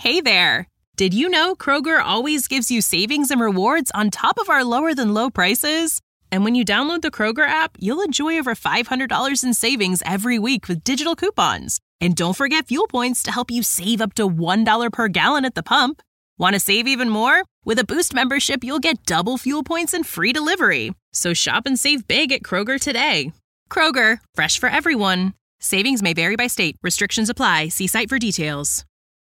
Hey there! Did you know Kroger always gives you savings and rewards on top of our lower-than-low prices? And when you download the Kroger app, you'll enjoy over $500 in savings every week with digital coupons. And don't forget fuel points to help you save up to $1 per gallon at the pump. Want to save even more? With a Boost membership, you'll get double fuel points and free delivery. So shop and save big at Kroger today. Kroger, fresh for everyone. Savings may vary by state. Restrictions apply. See site for details.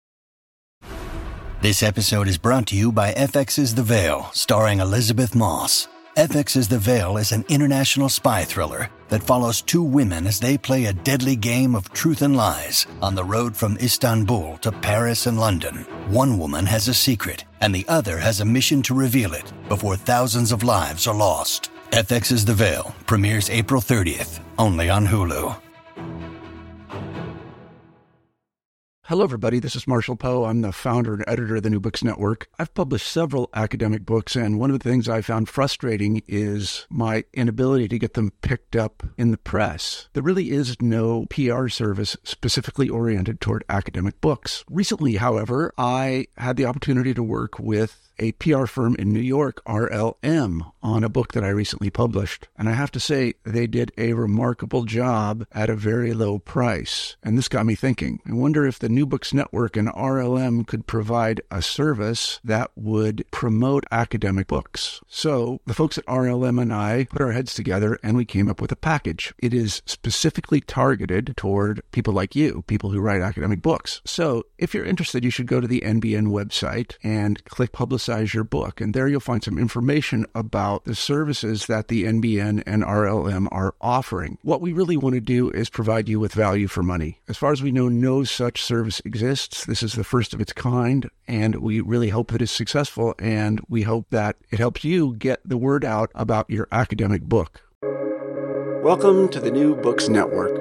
This episode is brought to you by FX's The Veil, starring Elizabeth Moss. FX's The Veil is an international spy thriller that follows two women as they play a deadly game of truth and lies on the road from Istanbul to Paris and London. One woman has a secret, and the other has a mission to reveal it before thousands of lives are lost. FX's The Veil premieres April 30th, only on Hulu. Hello, everybody. This is Marshall Poe. I'm the founder and editor of the New Books Network. I've published several academic books, and one of the things I found frustrating is my inability to get them picked up in the press. There really is no PR service specifically oriented toward academic books. Recently, however, I had the opportunity to work with a PR firm in New York, RLM, on a book that I recently published. And I have to say, they did a remarkable job at a very low price. And this got me thinking. I wonder if the New Books Network and RLM could provide a service that would promote academic books. So the folks at RLM and I put our heads together and we came up with a package. It is specifically targeted toward people like you, people who write academic books. So if you're interested, you should go to the NBN website and click Publicize Your Book. And there you'll find some information about the services that the NBN and RLM are offering. What we really want to do is provide you with value for money. As far as we know, no such service exists. This is the first of its kind, and we really hope that it's successful, and we hope that it helps you get the word out about your academic book. Welcome to the New Books Network.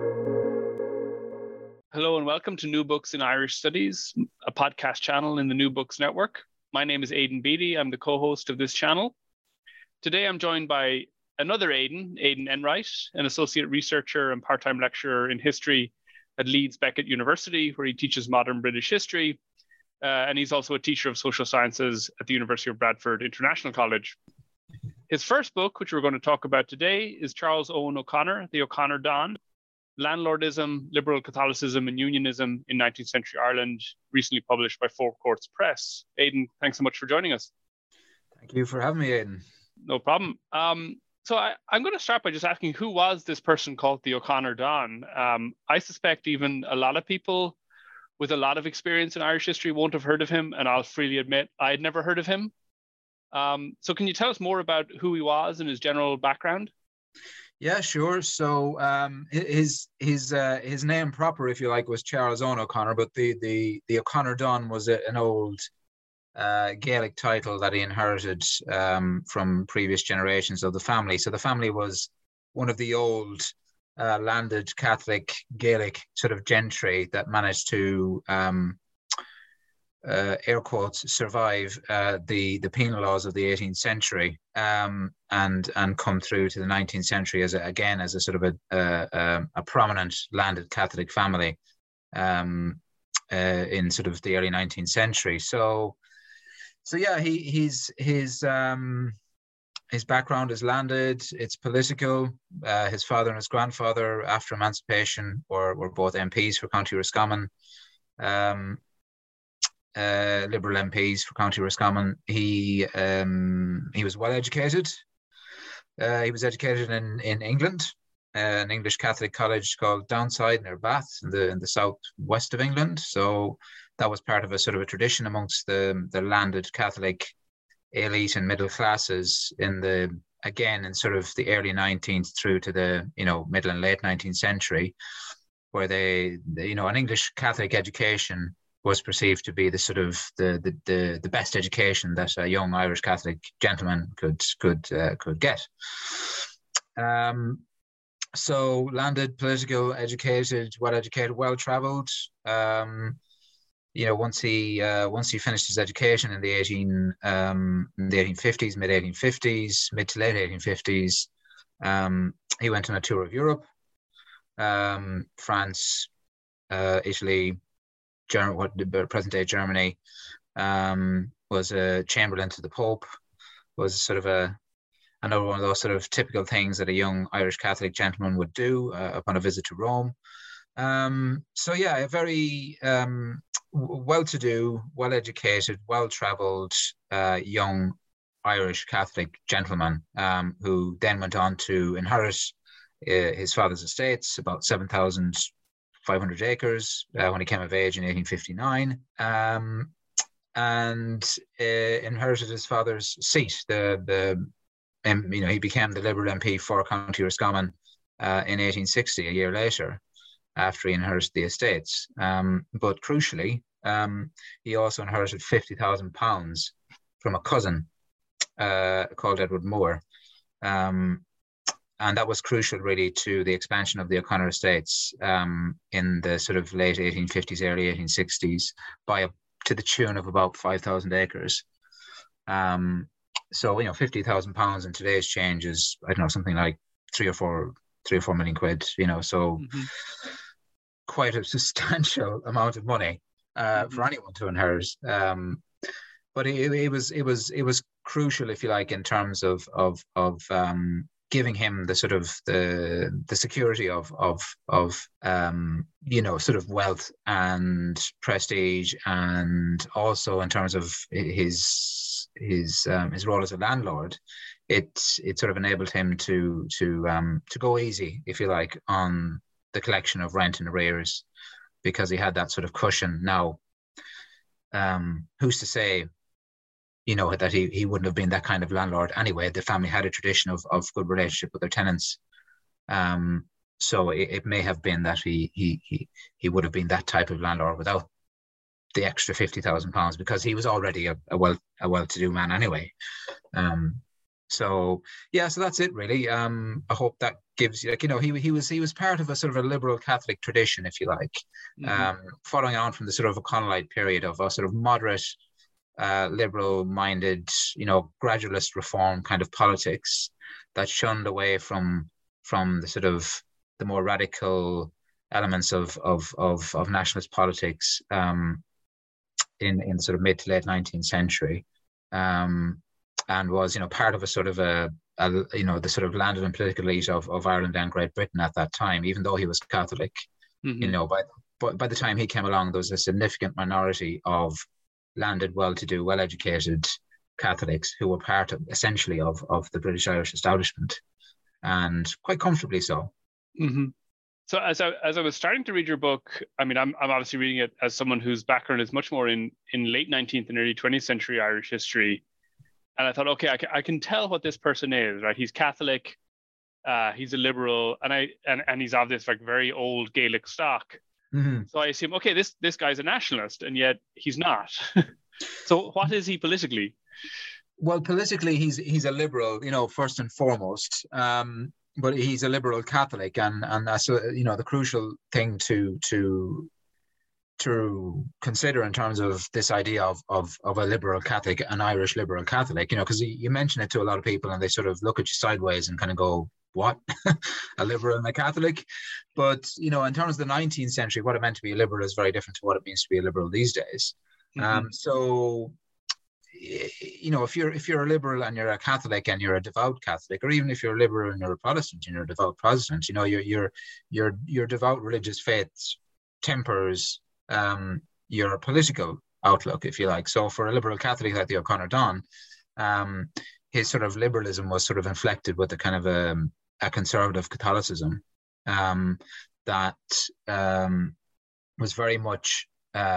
Hello and welcome to New Books in Irish Studies, a podcast channel in the New Books Network. My name is Aidan Beattie. I'm the co-host of this channel. Today I'm joined by another Aidan Enright, an associate researcher and part-time lecturer in history at Leeds Beckett University, where he teaches modern British history. And he's also a teacher of social sciences at the University of Bradford International College. His first book, which we're going to talk about today, is Charles Owen O'Connor, The O'Connor Don: Landlordism, Liberal Catholicism and Unionism in 19th Century Ireland, recently published by Four Courts Press. Aidan, thanks so much for joining us. Thank you for having me, Aidan. No problem. So I'm going to start by just asking, who was this person called the O'Connor Don? I suspect even a lot of people with a lot of experience in Irish history won't have heard of him, and I'll freely admit I had never heard of him. So can you tell us more about who he was and his general background? Yeah, sure. So his name proper, if you like, was Charles Owen O'Connor, but the O'Connor Don was an old Gaelic title that he inherited from previous generations of the family. So the family was one of the old landed Catholic Gaelic sort of gentry that managed to air quotes survive the penal laws of the 18th century and come through to the 19th century as a sort of a prominent landed Catholic family in sort of the early 19th century. So yeah, his background is landed. It's political. His father and his grandfather, after emancipation, were both MPs for County Roscommon. Liberal MPs for County Roscommon. He was well educated. He was educated in England, an English Catholic college called Downside near Bath in the southwest of England. So that was part of a sort of a tradition amongst the landed Catholic elite and middle classes in sort of the early 19th through to the middle and late 19th century, where they an English Catholic education was perceived to be the sort of the best education that a young Irish Catholic gentleman could get. So landed, political, educated, well traveled. Once he finished his education in the 1850s, mid to late 1850s, he went on a tour of Europe, France, Italy, what the present-day Germany, was a Chamberlain to the Pope, was sort of another one of those sort of typical things that a young Irish Catholic gentleman would do upon a visit to Rome. So yeah, a very well-to-do, well-educated, well-traveled young Irish Catholic gentleman who then went on to inherit his father's estates, about 7,500 acres, when he came of age in 1859, and inherited his father's seat. He became the Liberal MP for County Roscommon in 1860, a year later, after he inherited the estates. But crucially, he also inherited £50,000 from a cousin called Edward Moore. And that was crucial, really, to the expansion of the O'Connor estates in the sort of late 1850s, early 1860s, to the tune of about 5,000 acres. So, £50,000 in today's change is, I don't know, something like 3 or 4 million quid, so quite a substantial amount of money for anyone to inherit. But it was crucial, if you like, in terms of giving him the sort of the security of sort of wealth and prestige, and also in terms of his role as a landlord, it sort of enabled him to go easy, if you like, on the collection of rent and arrears, because he had that sort of cushion. Now, who's to say, that he wouldn't have been that kind of landlord anyway? The family had a tradition of good relationship with their tenants. So it may have been that he would have been that type of landlord without the extra £50,000, because he was already a well-to-do man anyway. So that's it, really. I hope that gives you, he was part of a sort of a liberal Catholic tradition, if you like, following on from the sort of O'Connellite period of a sort of moderate, liberal-minded, gradualist reform kind of politics that shunned away from the sort of the more radical elements of nationalist politics in the sort of mid to late 19th century, and was part of a sort of the sort of landed and political elite of Ireland and Great Britain at that time. Even though he was Catholic, by the time he came along, there was a significant minority of landed, well-to-do, well-educated Catholics who were part of, essentially, of the British Irish establishment, and quite comfortably so. Mm-hmm. So as I was starting to read your book, I mean, I'm obviously reading it as someone whose background is much more in late 19th and early 20th century Irish history, and I thought, okay, I can tell what this person is, right? He's Catholic, he's a liberal, and he's of this like very old Gaelic stock. Mm-hmm. So I assume, okay, this guy's a nationalist, and yet he's not. So what is he politically? Well, politically, he's a liberal, first and foremost. But he's a liberal Catholic, and that's the crucial thing to consider in terms of this idea of a liberal Catholic, an Irish liberal Catholic. Because you mention it to a lot of people, and they sort of look at you sideways and kind of go, what? A liberal and a Catholic? But, in terms of the 19th century, what it meant to be a liberal is very different to what it means to be a liberal these days. Mm-hmm. So, if you're a liberal and you're a Catholic and you're a devout Catholic, or even if you're a liberal and you're a Protestant and you're a devout Protestant, your devout religious faith tempers your political outlook, if you like. So for a liberal Catholic like the O'Connor Don, his sort of liberalism was sort of inflected with a kind of a conservative Catholicism that was very much,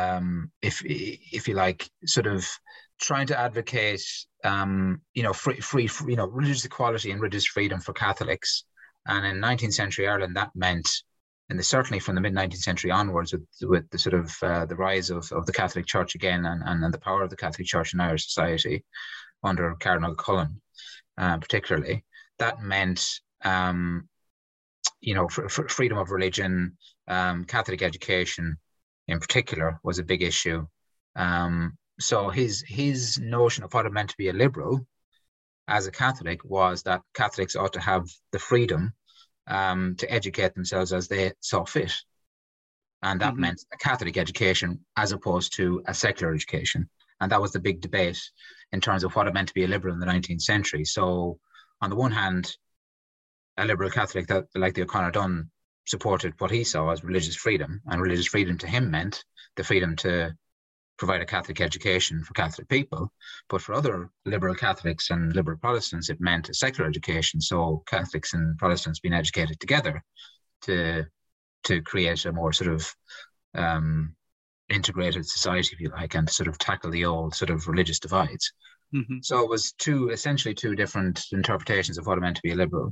if you like, sort of trying to advocate, free, religious equality and religious freedom for Catholics. And in 19th century Ireland, that meant, and certainly from the mid 19th century onwards, with the sort of the rise of the Catholic Church again, and the power of the Catholic Church in Irish society under Cardinal Cullen, particularly, that meant, freedom of religion, Catholic education in particular was a big issue. So his notion of what it meant to be a liberal as a Catholic was that Catholics ought to have the freedom to educate themselves as they saw fit. And that meant a Catholic education as opposed to a secular education. And that was the big debate in terms of what it meant to be a liberal in the 19th century. So on the one hand, a liberal Catholic that, like the O'Connor Dunn, supported what he saw as religious freedom, and religious freedom to him meant the freedom to provide a Catholic education for Catholic people. But for other liberal Catholics and liberal Protestants, it meant a secular education. So Catholics and Protestants being educated together to create a more sort of integrated society, if you like, and to sort of tackle the old sort of religious divides. So it was essentially two different interpretations of what it meant to be a liberal.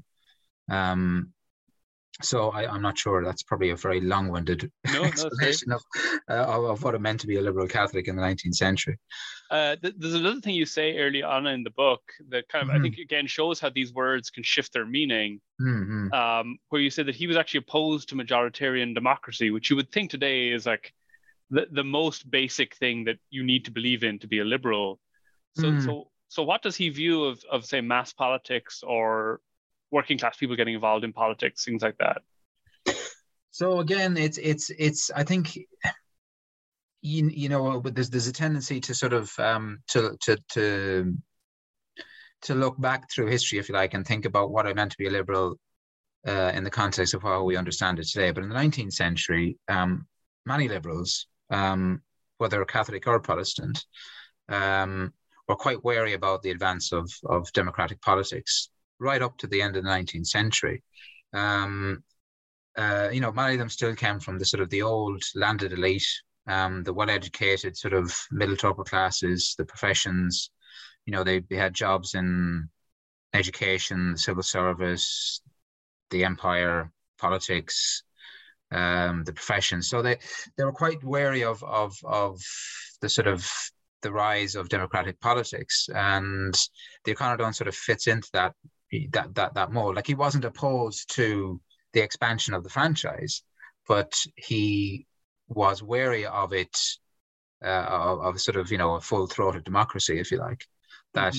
So I'm not sure. That's probably a very long-winded explanation of what it meant to be a liberal Catholic in the 19th century. There's another thing you say early on in the book that kind of, I think, again, shows how these words can shift their meaning, where you said that he was actually opposed to majoritarian democracy, which you would think today is like the most basic thing that you need to believe in to be a liberal. So what does he view of say, mass politics or working class people getting involved in politics, things like that? So again, it's I think you know, but there's a tendency to sort of to look back through history, if you like, and think about what it meant to be a liberal in the context of how we understand it today. But in the 19th century, many liberals, whether Catholic or Protestant, were quite wary about the advance of democratic politics right up to the end of the 19th century. You know, many of them still came from the sort of the old landed elite, the well-educated sort of middle to upper classes, the professions. You know, they had jobs in education, the civil service, the empire, politics, the professions. So they were quite wary of the sort of the rise of democratic politics, and the O'Connor Dunn sort of fits into that mold. Like, he wasn't opposed to the expansion of the franchise, but he was wary of it, of sort of, you know, a full-throated democracy, if you like, that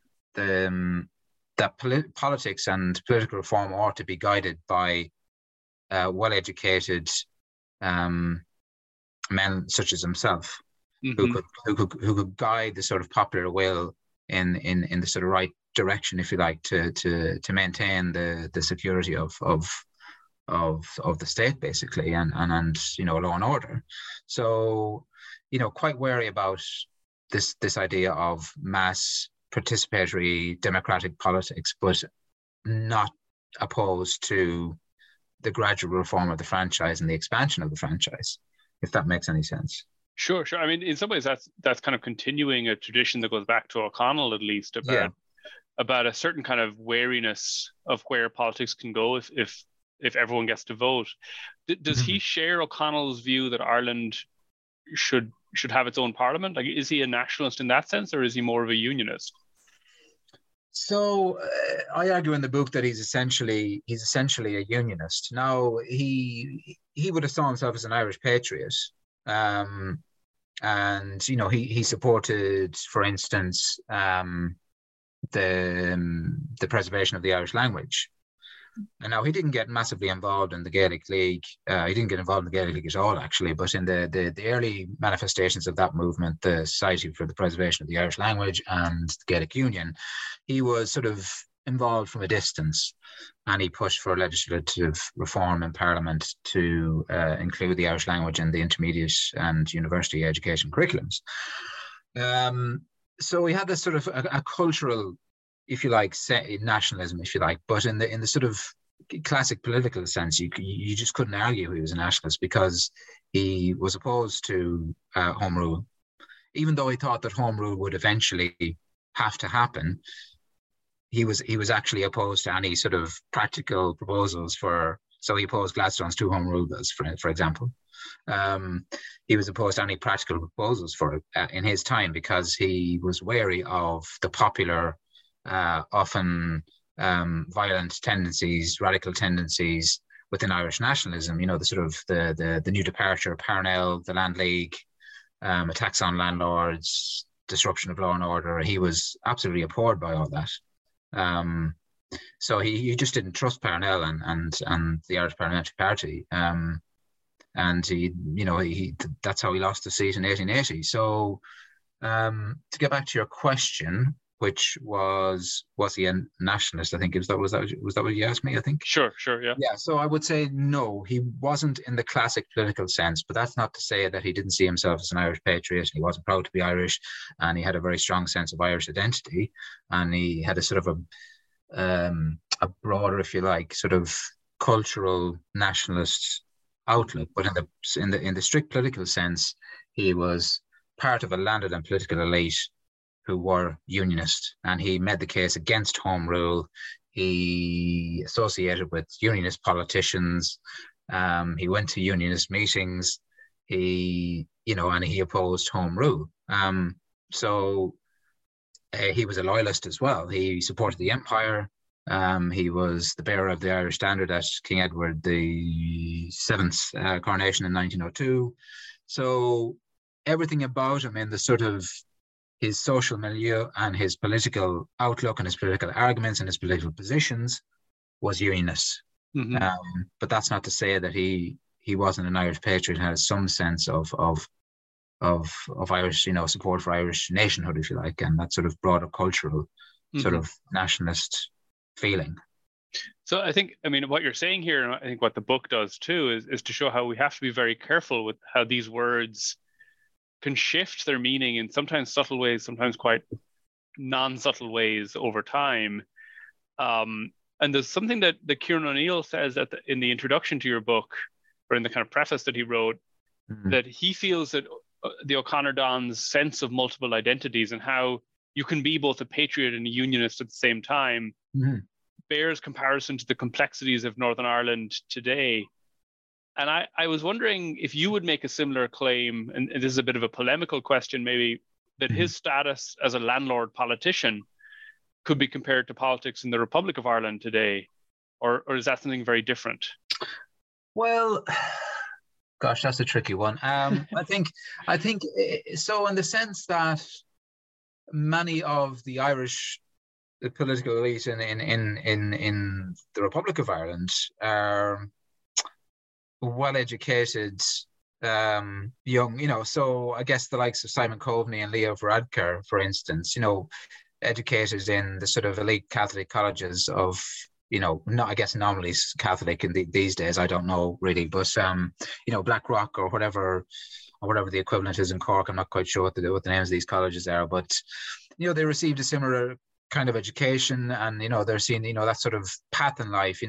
politics and political reform ought to be guided by well-educated men such as himself, who could guide the sort of popular will in the sort of right direction, if you like, to maintain the security of the state, basically, and you know, law and order. So, you know, quite wary about this idea of mass participatory democratic politics, but not opposed to the gradual reform of the franchise and the expansion of the franchise, if that makes any sense. Sure. I mean, in some ways, that's kind of continuing a tradition that goes back to O'Connell, at least, about a certain kind of wariness of where politics can go if everyone gets to vote. Does he share O'Connell's view that Ireland should have its own parliament? Like, is he a nationalist in that sense, or is he more of a unionist? So I argue in the book that he's essentially a unionist. Now, he would have saw himself as an Irish patriot. And, you know, he supported, for instance, the preservation of the Irish language. And now, he didn't get massively involved in the Gaelic League. He didn't get involved in the Gaelic League at all, actually. But in the early manifestations of that movement, the Society for the Preservation of the Irish Language and the Gaelic Union, he was sort of involved from a distance, and he pushed for legislative reform in Parliament to include the Irish language in the intermediate and university education curriculums. So we had this sort of a cultural, if you like, nationalism, if you like, but in the sort of classic political sense, you just couldn't argue he was a nationalist, because he was opposed to home rule, even though he thought that home rule would eventually have to happen. He was actually opposed to any sort of practical proposals so he opposed Gladstone's 2 home rule bills, for example. He was opposed to any practical proposals for it in his time, because he was wary of the popular, often violent tendencies, radical tendencies within Irish nationalism. You know, the sort of the New Departure, Parnell, the Land League, attacks on landlords, disruption of law and order. He was absolutely abhorred by all that. So he just didn't trust Parnell and the Irish Parliamentary Party. and that's how he lost the seat in 1880. So to get back to your question, which was he a nationalist? I think was that what you asked me? I think. Sure, yeah. Yeah, so I would say no, he wasn't in the classic political sense, but that's not to say that he didn't see himself as an Irish patriot. He wasn't proud to be Irish, and he had a very strong sense of Irish identity, and he had a sort of a broader, if you like, sort of cultural nationalist outlook. But in the strict political sense, he was part of a landed and political elite who were unionist, and he made the case against home rule. He associated with unionist politicians. He went to unionist meetings. And he opposed home rule. So he was a loyalist as well. He supported the empire. He was the bearer of the Irish standard at King Edward VII's coronation in 1902. So everything about him in the sort of his social milieu and his political outlook and his political arguments and his political positions was unionist. Mm-hmm. But that's not to say that he wasn't an Irish patriot, had some sense of Irish, support for Irish nationhood, if you like, and that sort of broader cultural sort of nationalist feeling. So I think, what you're saying here, and I think what the book does too, is to show how we have to be very careful with how these words can shift their meaning in sometimes subtle ways, sometimes quite non-subtle ways over time. And there's something that Kieran O'Neill says in the introduction to your book, or in the kind of preface that he wrote, that he feels that the O'Connor Don's sense of multiple identities and how you can be both a patriot and a unionist at the same time bears comparison to the complexities of Northern Ireland today. And I was wondering if you would make a similar claim, and this is a bit of a polemical question maybe, that his status as a landlord politician could be compared to politics in the Republic of Ireland today, or is that something very different? Well, gosh, that's a tricky one. I think so, in the sense that many of the Irish political elite in the Republic of Ireland are well-educated, young, so I guess the likes of Simon Coveney and Leo Varadkar, for instance, educated in the sort of elite Catholic colleges of, not, I guess, nominally Catholic in these days, I don't know really, but, Blackrock or whatever the equivalent is in Cork. I'm not quite sure what the names of these colleges are, but, they received a similar kind of education, and, they're seeing, that sort of path in life,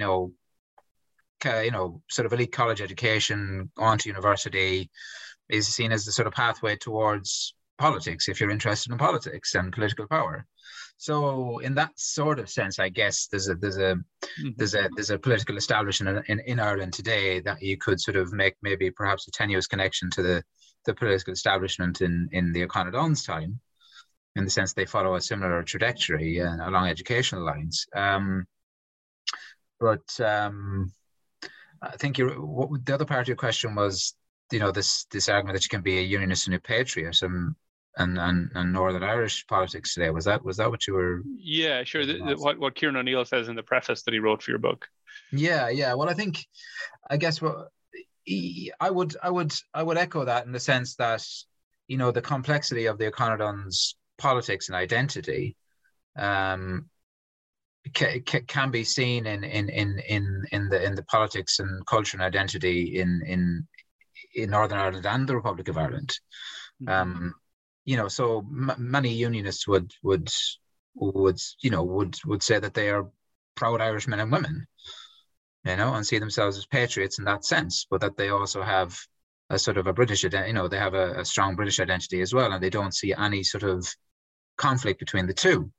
sort of elite college education on to university is seen as the sort of pathway towards politics, if you're interested in politics and political power. So in that sort of sense, I guess there's a political establishment in Ireland today that you could sort of make maybe perhaps a tenuous connection to the political establishment in the O'Connor Don's time, in the sense they follow a similar trajectory along educational lines. But I think the other part of your question was, this argument that you can be a unionist and a patriot and Northern Irish politics today. Was that what you were? Yeah, sure. What Kieran O'Neill says in the preface that he wrote for your book. Yeah. Well, I guess I would echo that, in the sense that, the complexity of the O'Connor Don's politics and identity can be seen in the politics and culture and identity in Northern Ireland and the Republic of Ireland. So many unionists would say that they are proud Irishmen and women, and see themselves as patriots in that sense, but that they also have a sort of a British, they have a strong British identity as well, and they don't see any sort of conflict between the two.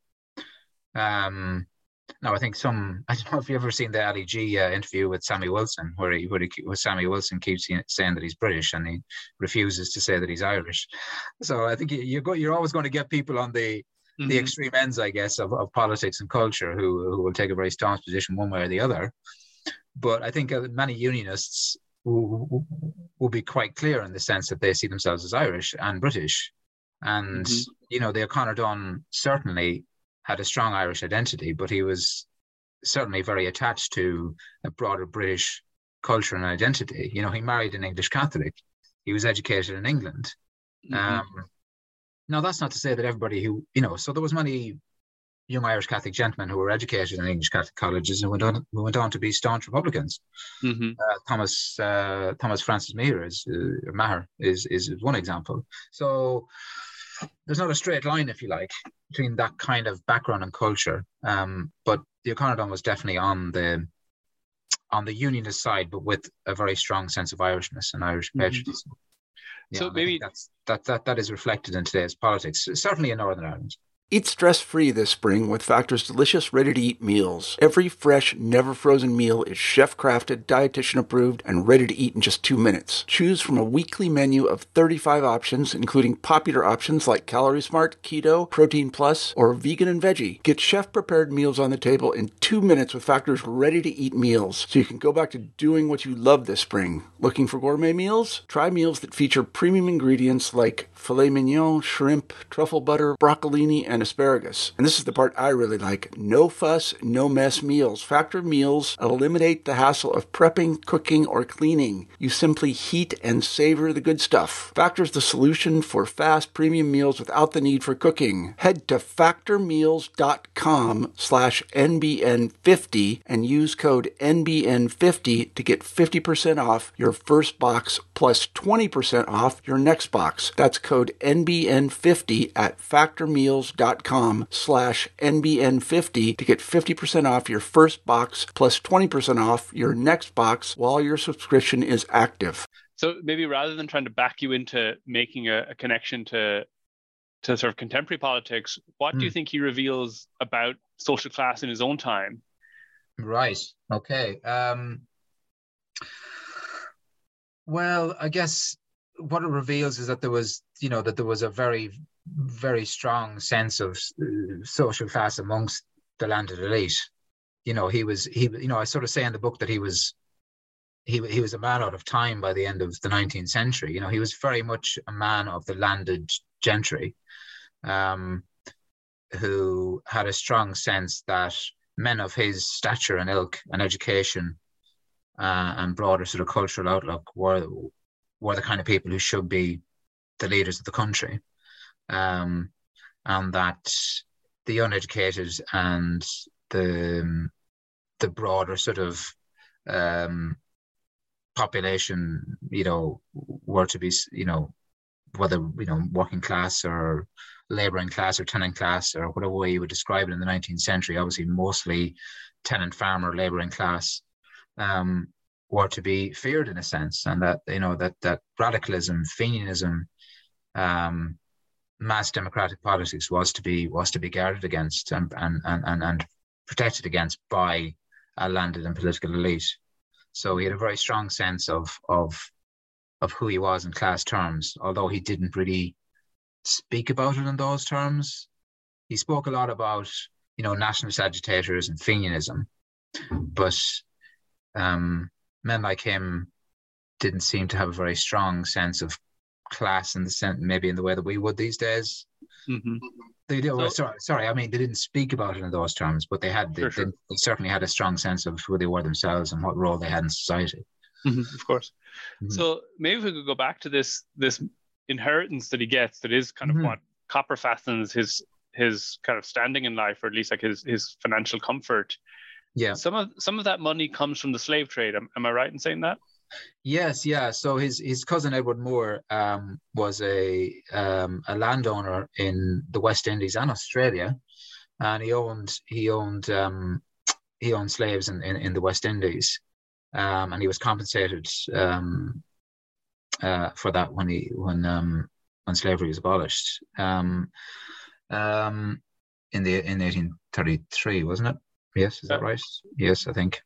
Now, I think I don't know if you've ever seen the Ali G interview with Sammy Wilson, where Sammy Wilson keeps saying that he's British and he refuses to say that he's Irish. So I think you're always going to get people on the extreme ends, I guess, of politics and culture who will take a very staunch position one way or the other. But I think many unionists will be quite clear in the sense that they see themselves as Irish and British. And, the O'Connor Don certainly had a strong Irish identity, but he was certainly very attached to a broader British culture and identity. You know, he married an English Catholic. He was educated in England. Now, that's not to say that everybody who, you know, so there was many young Irish Catholic gentlemen who were educated in English Catholic colleges and went on to be staunch Republicans. Thomas Francis Meagher is one example. So there's not a straight line, if you like, between that kind of background and culture. But the O'Connor was definitely on the unionist side, but with a very strong sense of Irishness and Irish patriotism. Yeah, so maybe that is reflected in today's politics, certainly in Northern Ireland. Eat stress-free this spring with Factor's delicious, ready-to-eat meals. Every fresh, never-frozen meal is chef-crafted, dietitian-approved, and ready to eat in just 2 minutes. Choose from a weekly menu of 35 options, including popular options like Calorie Smart, Keto, Protein Plus, or Vegan and Veggie. Get chef-prepared meals on the table in 2 minutes with Factor's ready-to-eat meals, so you can go back to doing what you love this spring. Looking for gourmet meals? Try meals that feature premium ingredients like filet mignon, shrimp, truffle butter, broccolini, and asparagus. And this is the part I really like. No fuss, no mess meals. Factor meals eliminate the hassle of prepping, cooking, or cleaning. You simply heat and savor the good stuff. Factor's the solution for fast premium meals without the need for cooking. Head to factormeals.com/NBN50 and use code NBN50 to get 50% off your first box plus 20% off your next box. That's code NBN50 at factormeals.com/NBN50 to get 50% off your first box plus 20% off your next box while your subscription is active. So maybe rather than trying to back you into making a connection to sort of contemporary politics, what do you think he reveals about social class in his own time? Right. Okay. Well, I guess what it reveals is that there was a very, very strong sense of social class amongst the landed elite. You know, I sort of say in the book that he was a man out of time by the end of the 19th century. You know, he was very much a man of the landed gentry, who had a strong sense that men of his stature and ilk and education and broader sort of cultural outlook were the kind of people who should be the leaders of the country, and that the uneducated and the broader sort of population, you know, were to be, you know, whether, you know, working class or labouring class or tenant class or whatever way you would describe it in the 19th century, obviously mostly tenant farmer labouring class, were to be feared in a sense, and that, you know, that radicalism, Fenianism, mass democratic politics was to be guarded against and protected against by a landed and political elite. So he had a very strong sense of who he was in class terms, although he didn't really speak about it in those terms. He spoke a lot about, you know, nationalist agitators and Fenianism, but men like him didn't seem to have a very strong sense of class in the sense, maybe in the way that we would these days. They did. Sorry. I mean, they didn't speak about it in those terms, but they certainly had a strong sense of who they were themselves and what role they had in society. Of course. So maybe if we could go back to this inheritance that he gets, that is kind of what copper fastens his kind of standing in life, or at least like his financial comfort. Yeah. Some of that money comes from the slave trade. Am I right in saying that? Yes, yeah. So his cousin Edward Moore was a landowner in the West Indies and Australia, and he owned slaves in the West Indies, and he was compensated for that when slavery was abolished in 1833, wasn't it? Yes, is that right? Yes, I think.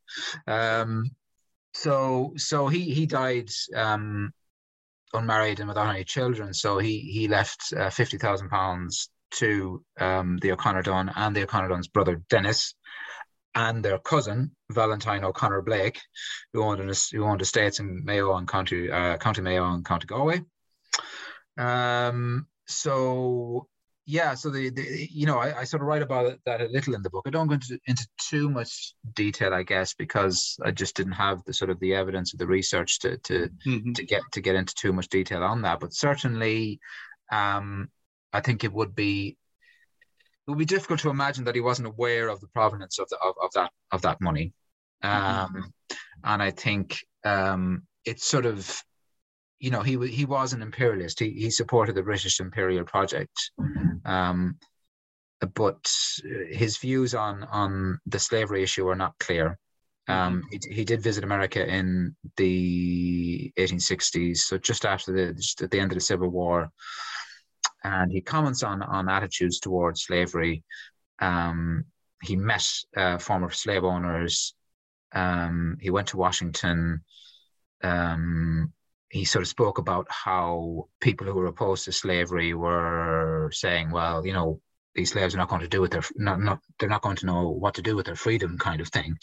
So he died unmarried and without any children. So he left £50,000 to the O'Connor Dunn and the O'Connor Dunn's brother Dennis, and their cousin Valentine O'Connor Blake, who owned estates in Mayo and County Mayo and County Galway. So yeah, so I sort of write about that a little in the book. I don't go into too much detail, I guess, because I just didn't have the sort of the evidence of the research to get into too much detail on that. But certainly, I think it would be difficult to imagine that he wasn't aware of the provenance of that money, and I think it's sort of, he was an imperialist. He supported the British imperial project, but his views on the slavery issue are not clear. He did visit America in the 1860s, so just after the end of the Civil War, and he comments on attitudes towards slavery. He met former slave owners. He went to Washington. He sort of spoke about how people who were opposed to slavery were saying, well, these slaves are not going to do with they're not going to know what to do with their freedom, kind of thing.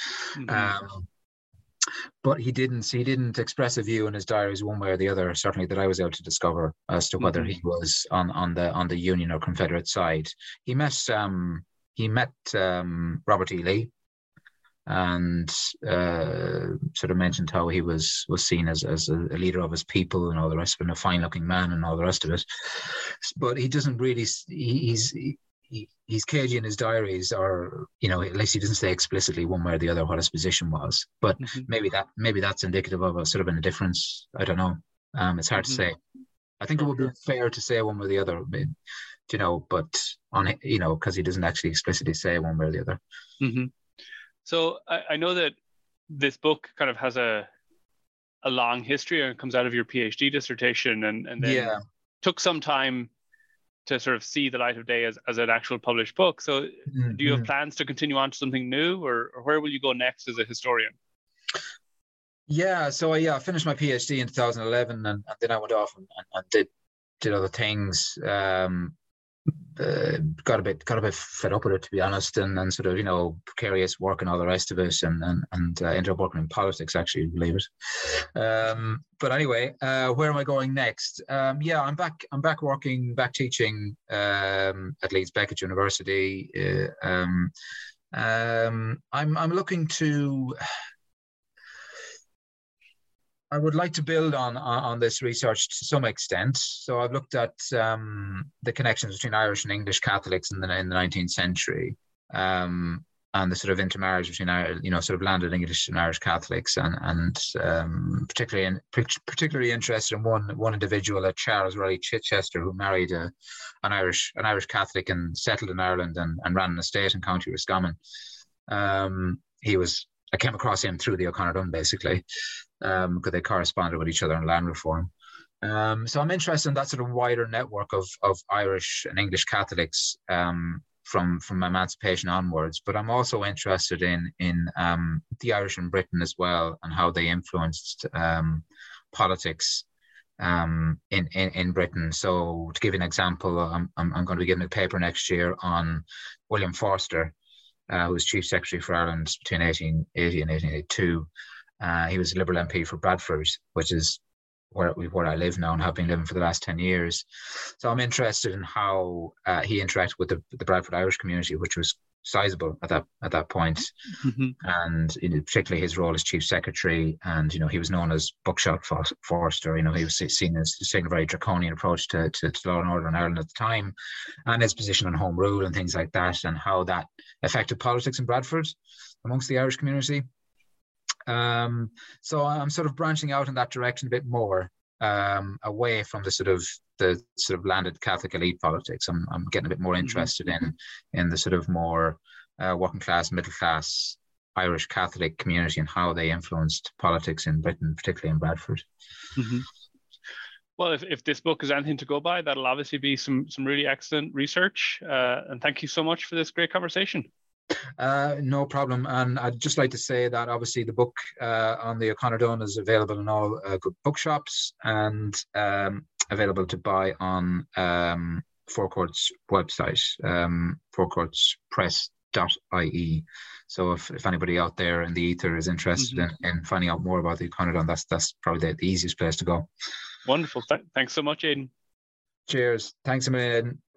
But he didn't express a view in his diaries one way or the other, certainly that I was able to discover, as to whether he was on the Union or Confederate side. He met Robert E. Lee, and sort of mentioned how he was seen as a leader of his people and all the rest of it, and a fine-looking man and all the rest of it. But he doesn't really. He's cagey in his diaries, or at least he doesn't say explicitly one way or the other what his position was. But maybe that's indicative of a sort of an indifference. I don't know. It's hard to say. I think it would be fair to say one way or the other, but because he doesn't actually explicitly say one way or the other. So I know that this book kind of has a long history, and it comes out of your PhD dissertation, and then took some time to sort of see the light of day as an actual published book. So do you have plans to continue on to something new, or where will you go next as a historian? Yeah, so I finished my PhD in 2011, and then I went off and did other things. Got a bit fed up with it, to be honest, and sort of precarious work and all the rest of it, and ended up working in politics, actually, believe it. But anyway, where am I going next? I'm back teaching at Leeds Beckett University. I'm looking to. I would like to build on this research to some extent. So I've looked at the connections between Irish and English Catholics in the 19th century, and the sort of intermarriage between sort of landed English and Irish Catholics, and particularly interested in one individual, Charles Raleigh Chichester, who married an Irish Catholic and settled in Ireland and ran an estate in County Roscommon. I came across him through the O'Connor Dunn, basically, because they corresponded with each other on land reform. So I'm interested in that sort of wider network of Irish and English Catholics from emancipation onwards. But I'm also interested in the Irish in Britain as well, and how they influenced politics in Britain. So to give you an example, I'm going to be giving a paper next year on William Forster, who was Chief Secretary for Ireland between 1880 and 1882. He was a Liberal MP for Bradford, which is where I live now and have been living for the last 10 years. So I'm interested in how he interacted with the Bradford Irish community, which was sizable at that point, and particularly his role as Chief Secretary. And he was known as Buckshot Forster. He was seen as taking a very draconian approach to law and order in Ireland at the time, and his position on home rule and things like that, and how that affected politics in Bradford amongst the Irish community. So I'm sort of branching out in that direction a bit more, away from the sort of landed Catholic elite politics. I'm getting a bit more interested in the sort of more working class, middle class Irish Catholic community, and how they influenced politics in Britain, particularly in Bradford. Well, if this book is anything to go by, that'll obviously be some really excellent research. And thank you so much for this great conversation. No problem. And I'd just like to say that obviously the book on the O'Connor Dunn is available in all good bookshops, and available to buy on Four Courts website, fourcourtspress.ie. So if anybody out there in the ether is interested in finding out more about the O'Connor Dunn, that's probably the easiest place to go. Wonderful. Thanks so much, Aidan. Cheers. Thanks a million, Aidan.